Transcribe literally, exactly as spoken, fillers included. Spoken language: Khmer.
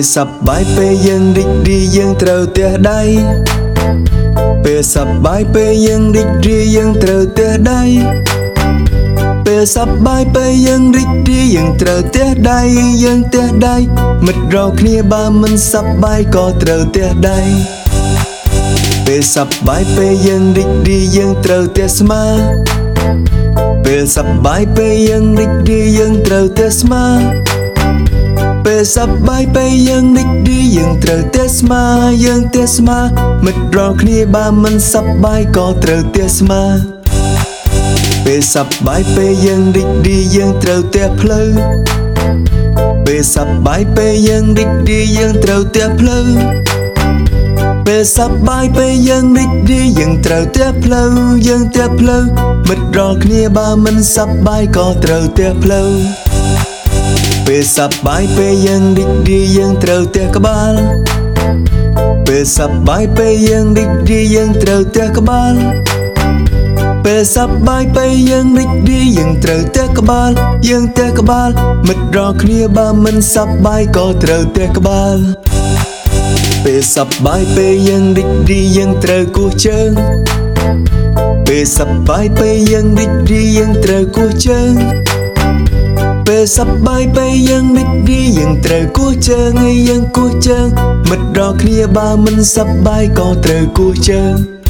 សប្បាយពេលយើងរីករាយយើងត្រូវទះដៃពេលសប្បាយពេលយើងរីករាយយើងត្រូវទះដៃពេលសប្បាយពេលយើងរីករាយយើងត្រូវទះដៃយើងទះដៃមិត្តរកគ្នាបើមិនសប្បាយក៏ត្រូវទះដៃពេលសប្បាយពេលយើងរីករាយយើងត្រូវទះស្មាពេលសប្បាយពេលយើងរីករាយយើងត្រូវទះស្មាពេលសប្បាយពេលយើងរីករាយយើងត្រូវទះស្មាយើងទះស្មាមិត្តរកគ្នាបើមិនសប្បាយក៏ត្រូវទះស្មាពេលសប្បាយពេលយើងរីករាយយើងត្រូវទះផ្លូវពេលសប្បាយពេលយើងរីករាយយើងត្រូវទះផ្លូវពេលសប្បាយពេលយើងរីករាយយើងត្រូវទះផ្លូវយើងទះផ្លូវមិត្តរកគ្នាបើមិនសប្បាយក៏ត្រូវទះផ្លូវពេលសប្បាយពេលយើងរីករាយយើងត្រូវទះក្បាលពេលសប្បាយពេលយើងរីករាយយើងត្រូវទះក្បាលពេលសប្បាយពេលយើងរីករាយយើងត្រូវទះក្បាលយើងទះក្បាលមិត្តរកគ្នាបើមិនសប្បាយក៏ត្រូវទះក្បាលពេលសប្បាយពេលយើងរីករាយយើងត្រូវគោះជើងពេលសប្បាយពេលយើងរីករាយយើងត្រូវគោះជើងពេលសប្បាយពេលយើងរីករាយយើងត្រូវគោះជើងហើយយើងគោះជើងមិត្តរកគ្នាបើមិនសប្បាយក៏ត្រូវគោះជើង